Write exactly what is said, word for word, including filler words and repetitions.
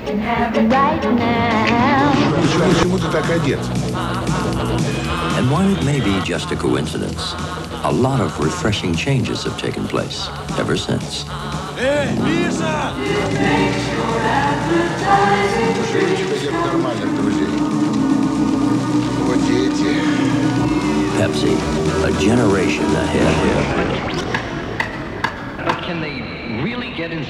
right now. Почему ты так одет? And while it may be just a coincidence, a lot of refreshing changes have taken place ever since. Эй, Миша! Неужели у тебя нет нормальных друзей? Вот дети. Pepsi, a generation ahead. But can they really get in